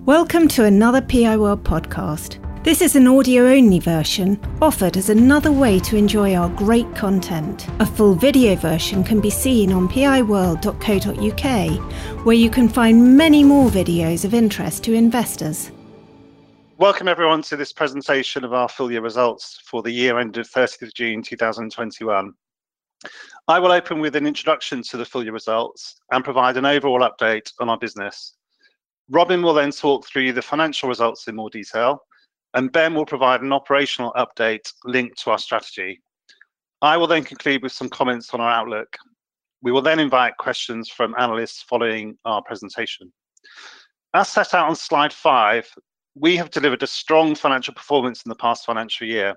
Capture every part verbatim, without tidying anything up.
Welcome to another P I World podcast. This is an audio-only version offered as another way to enjoy our great content. A full video version can be seen on p i world dot co dot u k, where you can find many more videos of interest to investors. Welcome everyone to this presentation of our full year results for the year ended thirtieth of June two thousand twenty-one. I will open with an introduction to the full year results and provide an overall update on our business. Robin will then talk through the financial results in more detail, and Ben will provide an operational update linked to our strategy. I will then conclude with some comments on our outlook. We will then invite questions from analysts following our presentation. As set out on slide five, we have delivered a strong financial performance in the past financial year.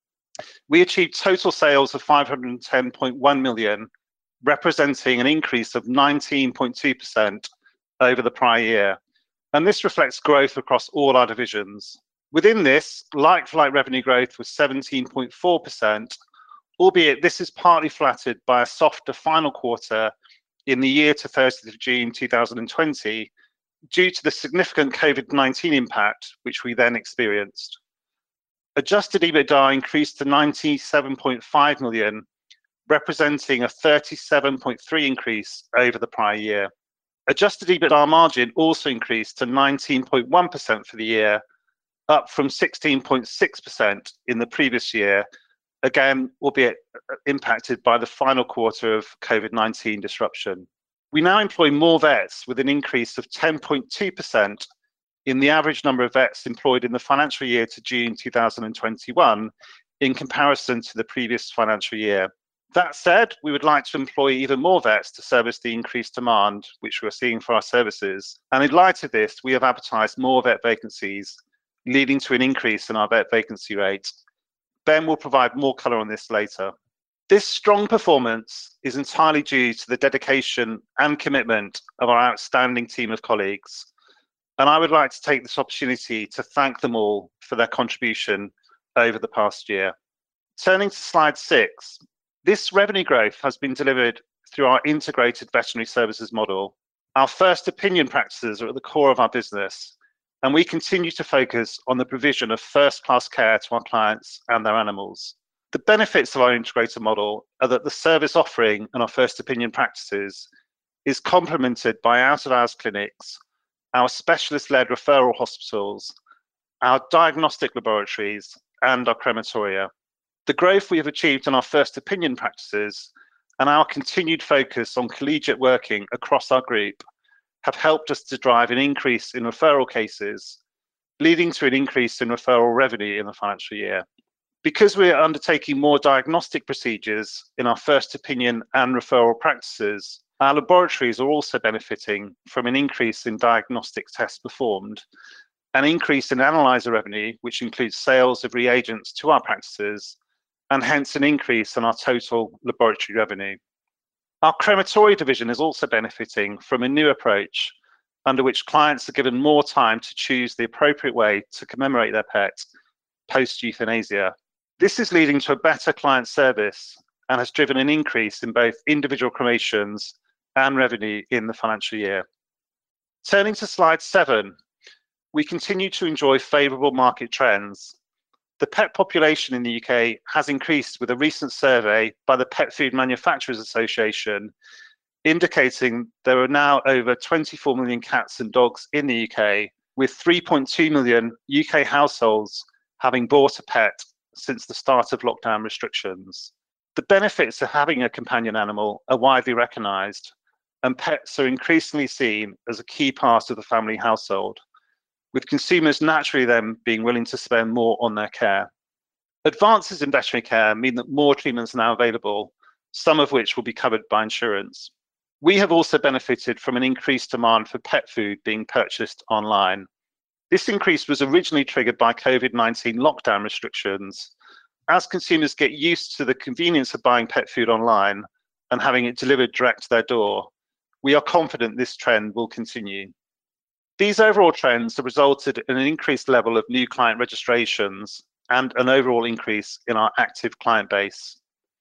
We achieved total sales of five hundred ten point one million, representing an increase of nineteen point two percent over the prior year. And this reflects growth across all our divisions. Within this, like-for-like revenue growth was seventeen point four percent, albeit this is partly flattered by a softer final quarter in the year to thirtieth of June two thousand twenty, due to the significant COVID nineteen impact which we then experienced. Adjusted EBITDA increased to ninety-seven point five million, representing a thirty-seven point three increase over the prior year. Adjusted EBITDA margin also increased to nineteen point one percent for the year, up from sixteen point six percent in the previous year, again, albeit impacted by the final quarter of COVID nineteen disruption. We now employ more vets with an increase of ten point two percent in the average number of vets employed in the financial year to June two thousand twenty-one in comparison to the previous financial year. That said, we would like to employ even more vets to service the increased demand which we're seeing for our services. And in light of this, we have advertised more vet vacancies, leading to an increase in our vet vacancy rate. Ben will provide more colour on this later. This strong performance is entirely due to the dedication and commitment of our outstanding team of colleagues. And I would like to take this opportunity to thank them all for their contribution over the past year. Turning to slide six, this revenue growth has been delivered through our integrated veterinary services model. Our first opinion practices are at the core of our business, and we continue to focus on the provision of first-class care to our clients and their animals. The benefits of our integrated model are that the service offering and our first opinion practices is complemented by out-of-hours clinics, our specialist-led referral hospitals, our diagnostic laboratories, and our crematoria. The growth we have achieved in our first opinion practices and our continued focus on collegiate working across our group have helped us to drive an increase in referral cases, leading to an increase in referral revenue in the financial year. Because we are undertaking more diagnostic procedures in our first opinion and referral practices, our laboratories are also benefiting from an increase in diagnostic tests performed, an increase in analyzer revenue, which includes sales of reagents to our practices, and hence an increase in our total laboratory revenue. Our crematory division is also benefiting from a new approach under which clients are given more time to choose the appropriate way to commemorate their pet post-euthanasia. This is leading to a better client service and has driven an increase in both individual cremations and revenue in the financial year. Turning to slide seven, we continue to enjoy favourable market trends. The pet population in the U K has increased with a recent survey by the Pet Food Manufacturers Association, indicating there are now over twenty-four million cats and dogs in the U K, with three point two million U K households having bought a pet since the start of lockdown restrictions. The benefits of having a companion animal are widely recognised, and pets are increasingly seen as a key part of the family household, with consumers naturally then being willing to spend more on their care. Advances in veterinary care mean that more treatments are now available, some of which will be covered by insurance. We have also benefited from an increased demand for pet food being purchased online. This increase was originally triggered by COVID nineteen lockdown restrictions. As consumers get used to the convenience of buying pet food online and having it delivered direct to their door, we are confident this trend will continue. These overall trends have resulted in an increased level of new client registrations and an overall increase in our active client base.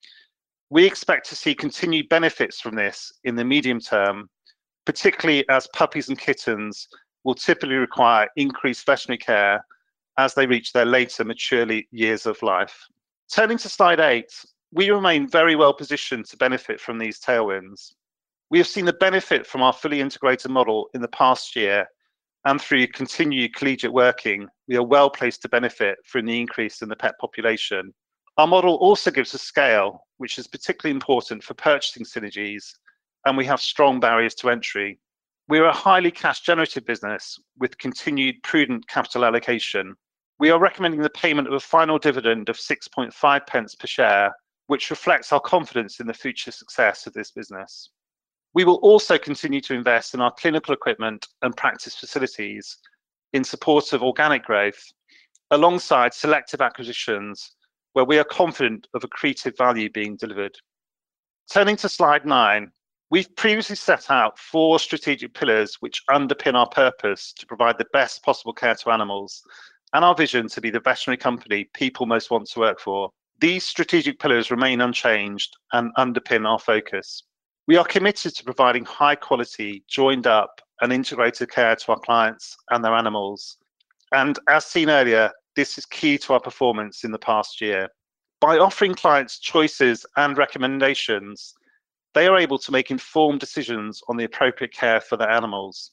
We expect to see continued benefits from this in the medium term, particularly as puppies and kittens will typically require increased veterinary care as they reach their later mature years of life. Turning to slide eight, we remain very well positioned to benefit from these tailwinds. We have seen the benefit from our fully integrated model in the past year, and through continued collegiate working, we are well placed to benefit from the increase in the pet population. Our model also gives us scale, which is particularly important for purchasing synergies, and we have strong barriers to entry. We are a highly cash generative business with continued prudent capital allocation. We are recommending the payment of a final dividend of six point five pence per share, which reflects our confidence in the future success of this business. We will also continue to invest in our clinical equipment and practice facilities in support of organic growth, alongside selective acquisitions where we are confident of accretive value being delivered. Turning to slide nine, we've previously set out four strategic pillars which underpin our purpose to provide the best possible care to animals and our vision to be the veterinary company people most want to work for. These strategic pillars remain unchanged and underpin our focus. We are committed to providing high quality, joined up and integrated care to our clients and their animals. And as seen earlier, this is key to our performance in the past year. By offering clients choices and recommendations, they are able to make informed decisions on the appropriate care for their animals.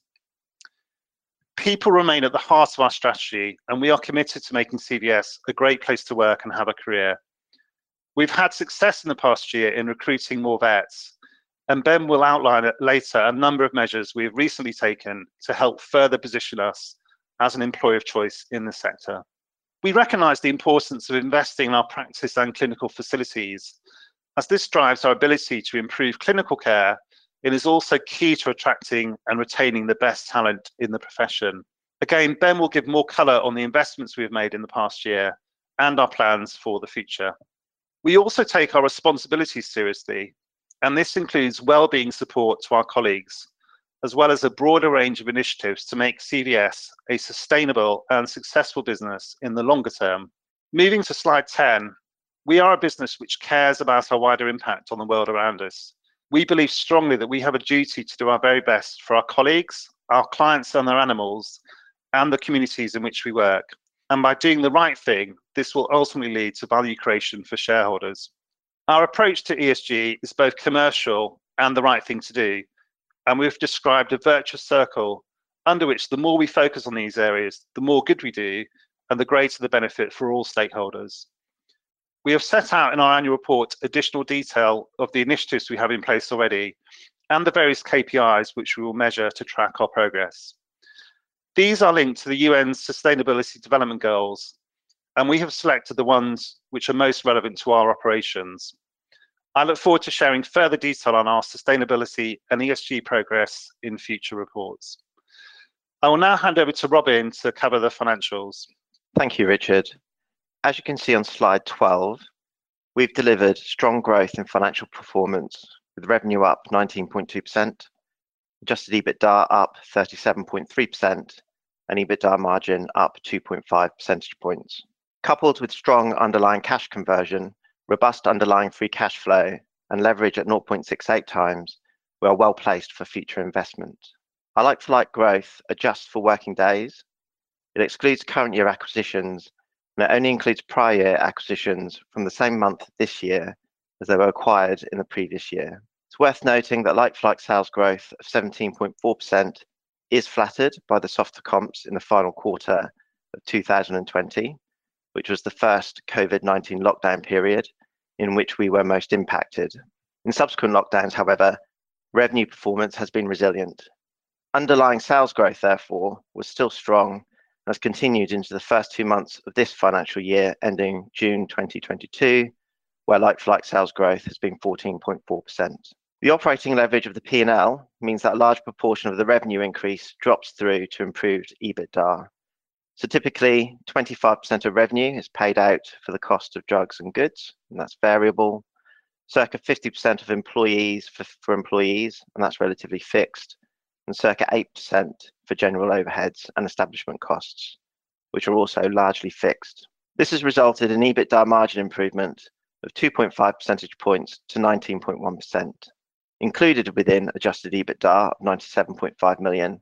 People remain at the heart of our strategy, and we are committed to making C V S a great place to work and have a career. We've had success in the past year in recruiting more vets, and Ben will outline later a number of measures we have recently taken to help further position us as an employer of choice in the sector. We recognise the importance of investing in our practice and clinical facilities, as this drives our ability to improve clinical care. It is also key to attracting and retaining the best talent in the profession. Again, Ben will give more colour on the investments we have made in the past year and our plans for the future. We also take our responsibilities seriously, and this includes wellbeing support to our colleagues, as well as a broader range of initiatives to make C V S a sustainable and successful business in the longer term. Moving to slide ten, we are a business which cares about our wider impact on the world around us. We believe strongly that we have a duty to do our very best for our colleagues, our clients and their animals, and the communities in which we work. And by doing the right thing, this will ultimately lead to value creation for shareholders. Our approach to E S G is both commercial and the right thing to do, and we've described a virtuous circle under which the more we focus on these areas, the more good we do, and the greater the benefit for all stakeholders. We have set out in our annual report additional detail of the initiatives we have in place already and the various K P Is which we will measure to track our progress. These are linked to the U N's Sustainability Development Goals, and we have selected the ones which are most relevant to our operations. I look forward to sharing further detail on our sustainability and E S G progress in future reports. I will now hand over to Robin to cover the financials. Thank you, Richard. As you can see on slide twelve, we've delivered strong growth in financial performance, with revenue up nineteen point two percent, adjusted EBITDA up thirty-seven point three percent, and EBITDA margin up two point five percentage points. Coupled with strong underlying cash conversion, robust underlying free cash flow, and leverage at zero point six eight times, we are well placed for future investment. Our like-for-like growth adjusts for working days. It excludes current year acquisitions, and it only includes prior year acquisitions from the same month this year as they were acquired in the previous year. It's worth noting that like-for-like sales growth of seventeen point four percent is flattered by the softer comps in the final quarter of two thousand twenty, which was the first COVID nineteen lockdown period in which we were most impacted. In subsequent lockdowns, however, revenue performance has been resilient. Underlying sales growth, therefore, was still strong and has continued into the first two months of this financial year ending June twenty twenty-two, where like-for-like sales growth has been fourteen point four percent. The operating leverage of the P and L means that a large proportion of the revenue increase drops through to improved EBITDA. So typically, twenty-five percent of revenue is paid out for the cost of drugs and goods, and that's variable. Circa fifty percent of employees for, for employees, and that's relatively fixed. And circa eight percent for general overheads and establishment costs, which are also largely fixed. This has resulted in EBITDA margin improvement of two point five percentage points to nineteen point one percent. Included within adjusted EBITDA of ninety-seven point five million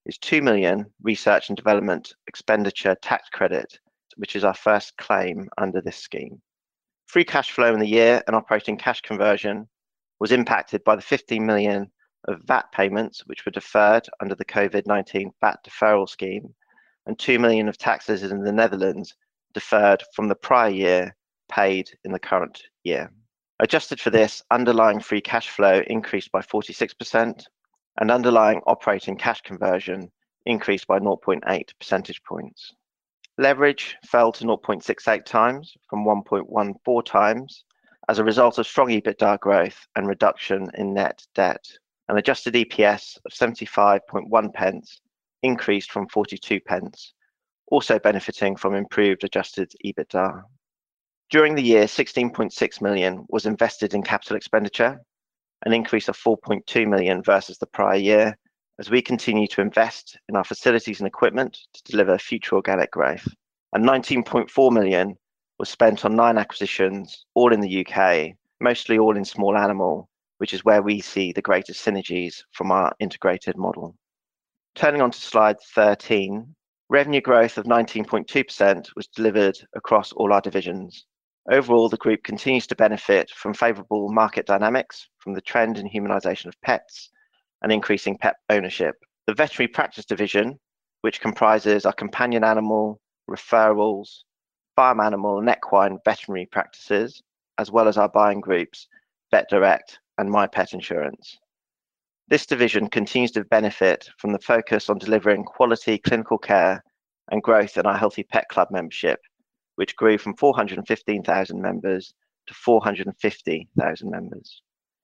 is two million research and development expenditure tax credit, which is our first claim under this scheme. Free cash flow in the year and operating cash conversion was impacted by the fifteen million of V A T payments, which were deferred under the COVID nineteen V A T deferral scheme, and two million of taxes in the Netherlands deferred from the prior year, paid in the current year. Adjusted for this, underlying free cash flow increased by forty-six percent, and underlying operating cash conversion increased by zero point eight percentage points. Leverage fell to zero point six eight times from one point one four times as a result of strong EBITDA growth and reduction in net debt. An adjusted E P S of seventy-five point one pence increased from forty-two pence, also benefiting from improved adjusted EBITDA. During the year, sixteen point six million was invested in capital expenditure, an increase of four point two million versus the prior year, as we continue to invest in our facilities and equipment to deliver future organic growth. And nineteen point four million was spent on nine acquisitions, all in the U K, mostly all in small animal, which is where we see the greatest synergies from our integrated model. Turning on to slide thirteen, revenue growth of nineteen point two percent was delivered across all our divisions. Overall, the group continues to benefit from favourable market dynamics from the trend in humanisation of pets and increasing pet ownership. The veterinary practice division, which comprises our companion animal, referrals, farm animal and equine veterinary practices, as well as our buying groups, Vet Direct and My Pet Insurance. This division continues to benefit from the focus on delivering quality clinical care and growth in our Healthy Pet Club membership, which grew from four hundred fifteen thousand members to four hundred fifty thousand members.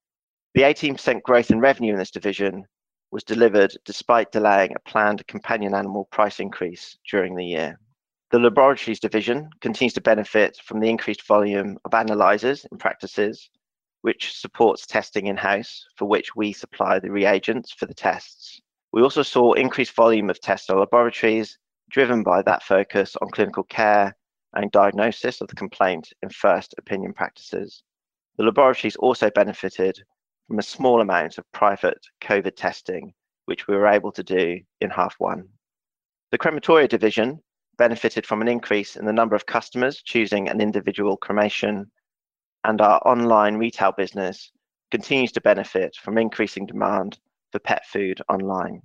The eighteen percent growth in revenue in this division was delivered despite delaying a planned companion animal price increase during the year. The laboratories division continues to benefit from the increased volume of analyzers in practices, which supports testing in-house, for which we supply the reagents for the tests. We also saw increased volume of tests in laboratories, driven by that focus on clinical care and diagnosis of the complaint in first opinion practices. The laboratories also benefited from a small amount of private COVID testing, which we were able to do in half one. The crematoria division benefited from an increase in the number of customers choosing an individual cremation, and our online retail business continues to benefit from increasing demand for pet food online.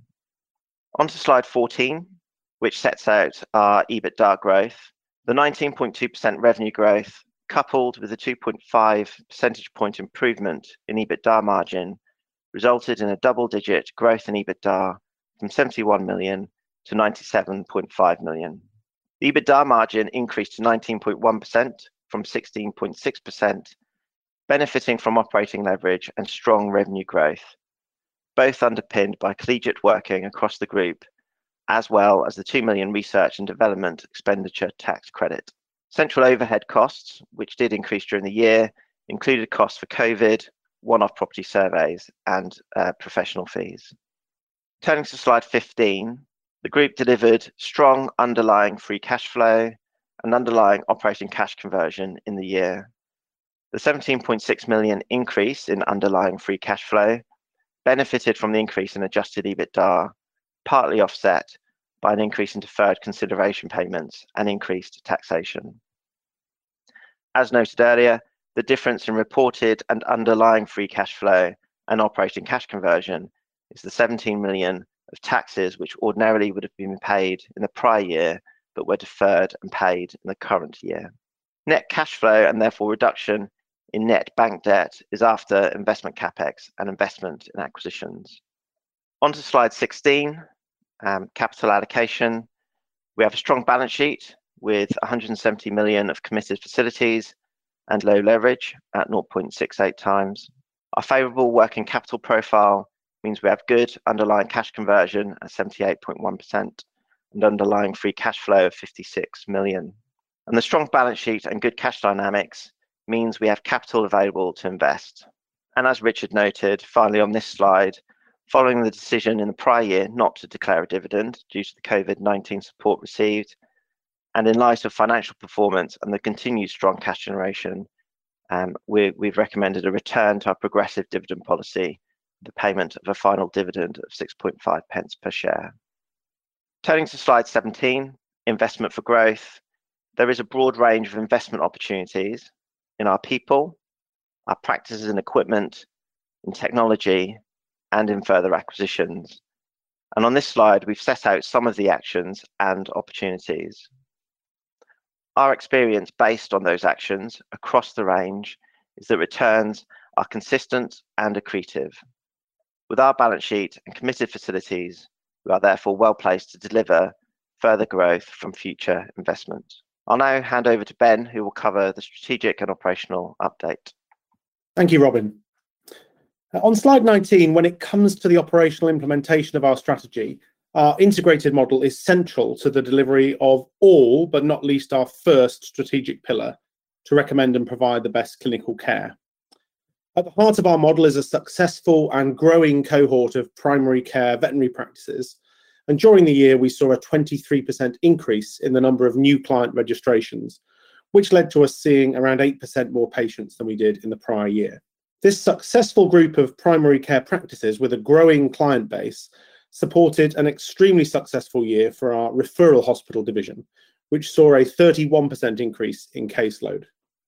On to slide fourteen, which sets out our EBITDA growth. The nineteen point two percent revenue growth, coupled with a two point five percentage point improvement in EBITDA margin, resulted in a double-digit growth in EBITDA from seventy-one million to ninety-seven point five million. The EBITDA margin increased to nineteen point one percent from sixteen point six percent, benefiting from operating leverage and strong revenue growth, both underpinned by collegiate working across the group, as well as the two million research and development expenditure tax credit. Central overhead costs, which did increase during the year, included costs for COVID, one-off property surveys, and uh, professional fees. Turning to slide fifteen, the group delivered strong underlying free cash flow and underlying operating cash conversion in the year. The seventeen point six million increase in underlying free cash flow benefited from the increase in adjusted EBITDA, partly offset by an increase in deferred consideration payments and increased taxation. As noted earlier, the difference in reported and underlying free cash flow and operating cash conversion is the seventeen million of taxes which ordinarily would have been paid in the prior year but were deferred and paid in the current year. Net cash flow, and therefore reduction in net bank debt, is after investment capex and investment in acquisitions. On to slide sixteen, um, capital allocation. We have a strong balance sheet with one hundred seventy million of committed facilities and low leverage at zero point six eight times. Our favourable working capital profile means we have good underlying cash conversion at seventy-eight point one percent and underlying free cash flow of fifty-six million. And the strong balance sheet and good cash dynamics means we have capital available to invest. And as Richard noted, finally on this slide, following the decision in the prior year not to declare a dividend due to the COVID nineteen support received, and in light of financial performance and the continued strong cash generation, um, we, we've recommended a return to our progressive dividend policy, the payment of a final dividend of six point five pence per share. Turning to slide seventeen, investment for growth. There is a broad range of investment opportunities in our people, our practices and equipment, in technology, and in further acquisitions. And on this slide, we've set out some of the actions and opportunities. Our experience based on those actions across the range is that returns are consistent and accretive. With our balance sheet and committed facilities, we are therefore well placed to deliver further growth from future investment. I'll now hand over to Ben, who will cover the strategic and operational update. Thank you, Robin. On slide nineteen, when it comes to the operational implementation of our strategy, our integrated model is central to the delivery of all, but not least our first strategic pillar, to recommend and provide the best clinical care. At the heart of our model is a successful and growing cohort of primary care veterinary practices. And during the year, we saw a twenty-three percent increase in the number of new client registrations, which led to us seeing around eight percent more patients than we did in the prior year. This successful group of primary care practices with a growing client base supported an extremely successful year for our referral hospital division, which saw a thirty-one percent increase in caseload.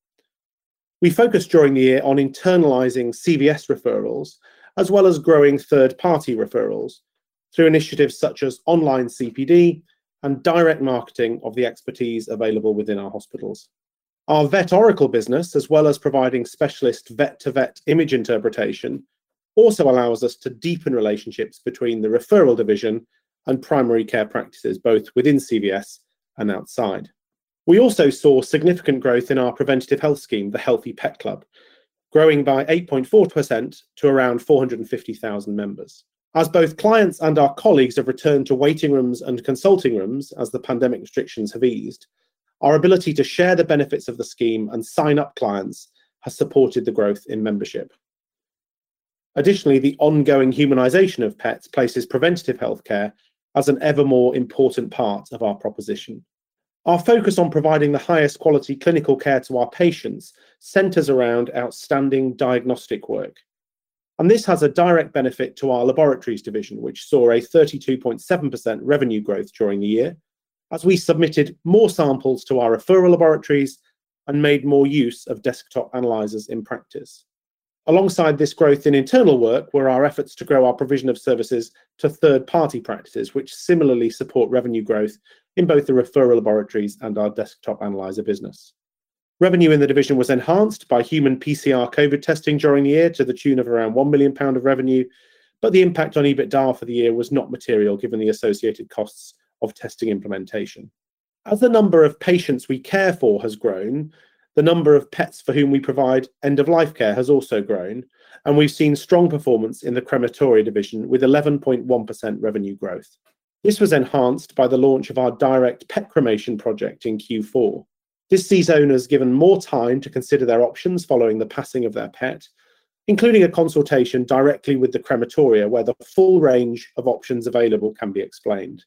We focused during the year on internalising C V S referrals, as well as growing third-party referrals through initiatives such as online C P D and direct marketing of the expertise available within our hospitals. Our Vet Oracle business, as well as providing specialist vet-to-vet image interpretation, also allows us to deepen relationships between the referral division and primary care practices, both within C V S and outside. We also saw significant growth in our preventative health scheme, the Healthy Pet Club, growing by eight point four percent to around four hundred fifty thousand members. As both clients and our colleagues have returned to waiting rooms and consulting rooms as the pandemic restrictions have eased, our ability to share the benefits of the scheme and sign up clients has supported the growth in membership. Additionally, the ongoing humanisation of pets places preventative healthcare as an ever more important part of our proposition. Our focus on providing the highest quality clinical care to our patients centres around outstanding diagnostic work. And this has a direct benefit to our laboratories division, which saw a thirty-two point seven percent revenue growth during the year, as we submitted more samples to our referral laboratories and made more use of desktop analyzers in practice. Alongside this growth in internal work were our efforts to grow our provision of services to third-party practices, which similarly support revenue growth in both the referral laboratories and our desktop analyzer business. Revenue in the division was enhanced by human P C R COVID testing during the year to the tune of around one million pounds of revenue, but the impact on EBITDA for the year was not material given the associated costs of testing implementation. As the number of patients we care for has grown, the number of pets for whom we provide end-of-life care has also grown, and we've seen strong performance in the crematoria division with eleven point one percent revenue growth. This was enhanced by the launch of our direct pet cremation project in Q four. This sees owners given more time to consider their options following the passing of their pet, including a consultation directly with the crematoria where the full range of options available can be explained.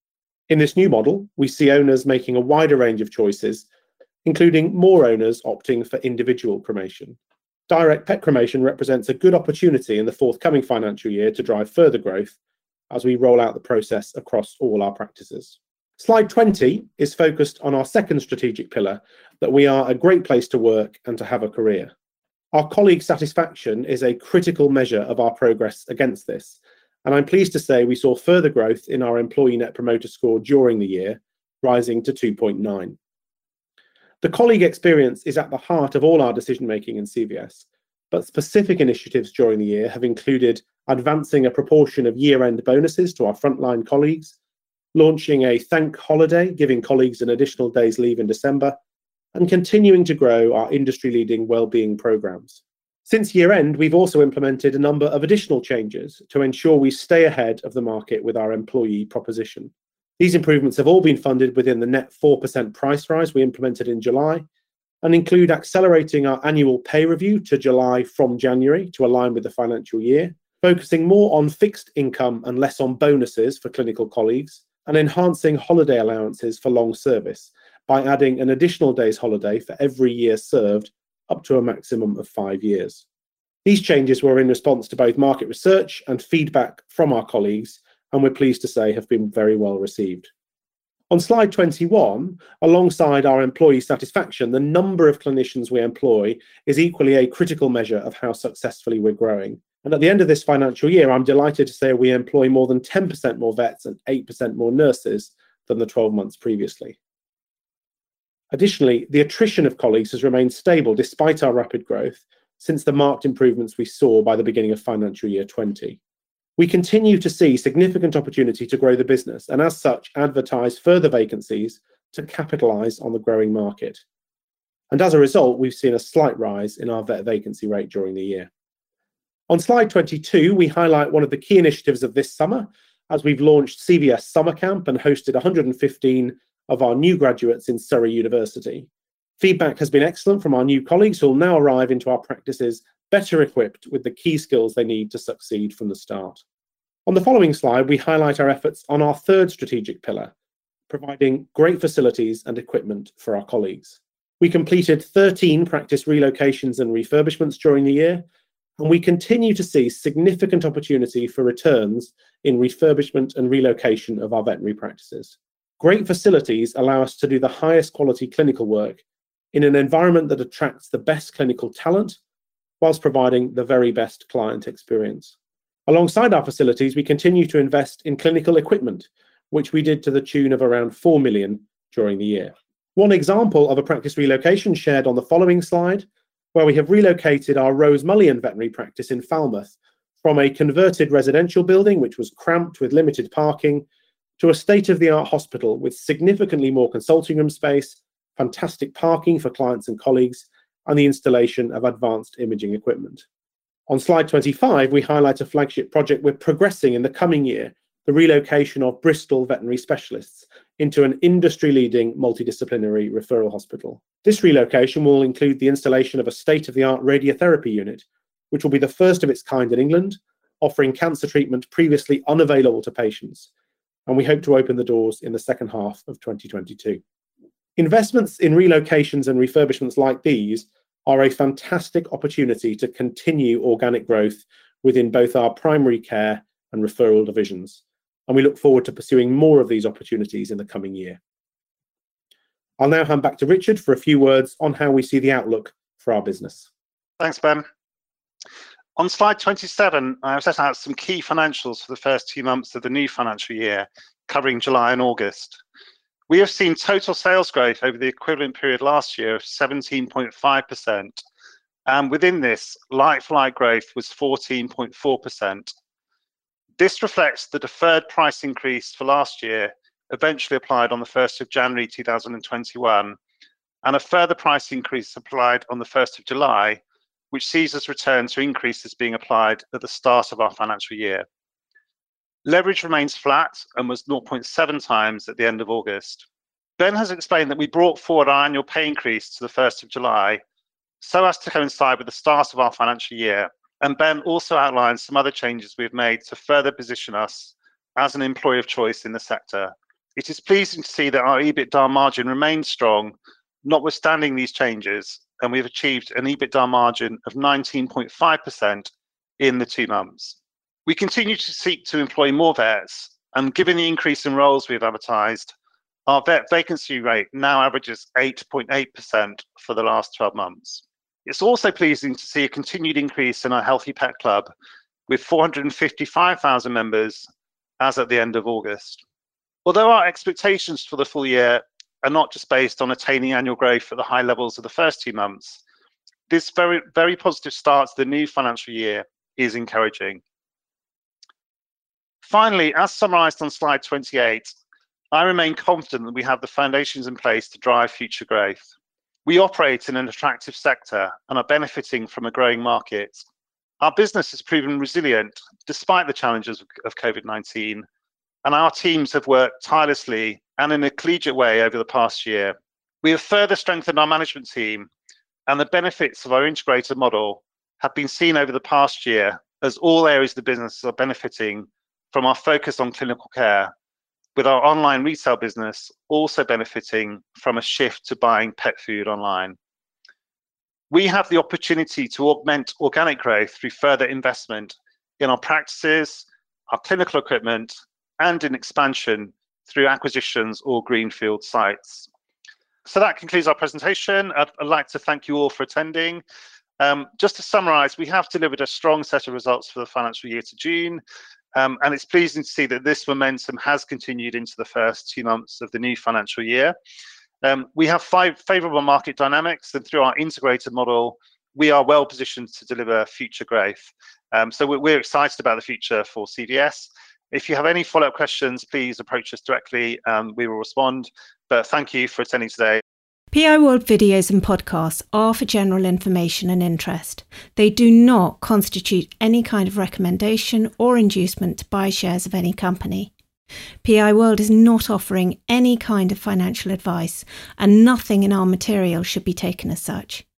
In this new model, we see owners making a wider range of choices, including more owners opting for individual cremation. Direct pet cremation represents a good opportunity in the forthcoming financial year to drive further growth as we roll out the process across all our practices. Slide twenty is focused on our second strategic pillar, that we are a great place to work and to have a career. Our colleague satisfaction is a critical measure of our progress against this, and I'm pleased to say we saw further growth in our employee net promoter score during the year, rising to two point nine. The colleague experience is at the heart of all our decision-making in C V S, but specific initiatives during the year have included advancing a proportion of year-end bonuses to our frontline colleagues, launching a thank holiday, giving colleagues an additional day's leave in December, and continuing to grow our industry-leading wellbeing programmes. Since year-end, we've also implemented a number of additional changes to ensure we stay ahead of the market with our employee proposition. These improvements have all been funded within the net four percent price rise we implemented in July, and include accelerating our annual pay review to July from January to align with the financial year, focusing more on fixed income and less on bonuses for clinical colleagues, and enhancing holiday allowances for long service by adding an additional day's holiday for every year served up to a maximum of five years. These changes were in response to both market research and feedback from our colleagues and we're pleased to say have been very well received. On slide twenty-one, alongside our employee satisfaction, the number of clinicians we employ is equally a critical measure of how successfully we're growing. And at the end of this financial year, I'm delighted to say we employ more than ten percent more vets and eight percent more nurses than the twelve months previously. Additionally, the attrition of colleagues has remained stable despite our rapid growth since the marked improvements we saw by the beginning of financial year twenty. We continue to see significant opportunity to grow the business and as such advertise further vacancies to capitalise on the growing market. And as a result, we've seen a slight rise in our vet vacancy rate during the year. On slide twenty-two, we highlight one of the key initiatives of this summer as we've launched C V S Summer Camp and hosted one hundred fifteen of our new graduates in Surrey University. Feedback has been excellent from our new colleagues who will now arrive into our practices better equipped with the key skills they need to succeed from the start. On the following slide, we highlight our efforts on our third strategic pillar, providing great facilities and equipment for our colleagues. We completed thirteen practice relocations and refurbishments during the year, and we continue to see significant opportunity for returns in refurbishment and relocation of our veterinary practices. Great facilities allow us to do the highest quality clinical work in an environment that attracts the best clinical talent, whilst providing the very best client experience. Alongside our facilities, we continue to invest in clinical equipment, which we did to the tune of around four million during the year. One example of a practice relocation shared on the following slide, where we have relocated our Rose Mullion veterinary practice in Falmouth from a converted residential building, which was cramped with limited parking, to a state-of-the-art hospital with significantly more consulting room space, fantastic parking for clients and colleagues, and the installation of advanced imaging equipment. On slide twenty-five, we highlight a flagship project we're progressing in the coming year, the relocation of Bristol veterinary specialists into an industry-leading multidisciplinary referral hospital. This relocation will include the installation of a state-of-the-art radiotherapy unit, which will be the first of its kind in England, offering cancer treatment previously unavailable to patients, and we hope to open the doors in the second half of twenty twenty-two. Investments in relocations and refurbishments like these are a fantastic opportunity to continue organic growth within both our primary care and referral divisions, and we look forward to pursuing more of these opportunities in the coming year. I'll now hand back to Richard for a few words on how we see the outlook for our business. Thanks, Ben. On slide twenty-seven, I have set out some key financials for the first two months of the new financial year, covering July and August. We have seen total sales growth over the equivalent period last year of seventeen point five percent, and within this, like-for-like growth was fourteen point four percent. This reflects the deferred price increase for last year, eventually applied on the first of January two thousand twenty-one, and a further price increase applied on the first of July, which sees us return to increases being applied at the start of our financial year. Leverage remains flat and was zero point seven times at the end of August. Ben has explained that we brought forward our annual pay increase to the first of July so as to coincide with the start of our financial year, and Ben also outlined some other changes we've made to further position us as an employer of choice in the sector. It is pleasing to see that our EBITDA margin remains strong, notwithstanding these changes, and we've achieved an EBITDA margin of nineteen point five percent in the two months. We continue to seek to employ more vets, and given the increase in roles we've advertised, our vet vacancy rate now averages eight point eight percent for the last twelve months. It's also pleasing to see a continued increase in our Healthy Pet Club, with four hundred fifty-five thousand members as at the end of August. Although our expectations for the full year are not just based on attaining annual growth at the high levels of the first two months, this very, very positive start to the new financial year is encouraging. Finally, as summarised on slide twenty-eight, I remain confident that we have the foundations in place to drive future growth. We operate in an attractive sector and are benefiting from a growing market. Our business has proven resilient despite the challenges of COVID nineteen, and our teams have worked tirelessly and in a collegiate way over the past year. We have further strengthened our management team, and the benefits of our integrated model have been seen over the past year as all areas of the business are benefiting from our focus on clinical care, with our online retail business also benefiting from a shift to buying pet food online. We have the opportunity to augment organic growth through further investment in our practices, our clinical equipment, and in expansion through acquisitions or greenfield sites. So that concludes our presentation. I'd, I'd like to thank you all for attending. Um, just to summarise, we have delivered a strong set of results for the financial year to June, um, and it's pleasing to see that this momentum has continued into the first two months of the new financial year. Um, we have five favourable market dynamics, and through our integrated model, we are well positioned to deliver future growth. Um, so we're, we're excited about the future for C V S. If you have any follow-up questions, please approach us directly and we will respond. But thank you for attending today. P I World videos and podcasts are for general information and interest. They do not constitute any kind of recommendation or inducement to buy shares of any company. P I World is not offering any kind of financial advice, and nothing in our material should be taken as such.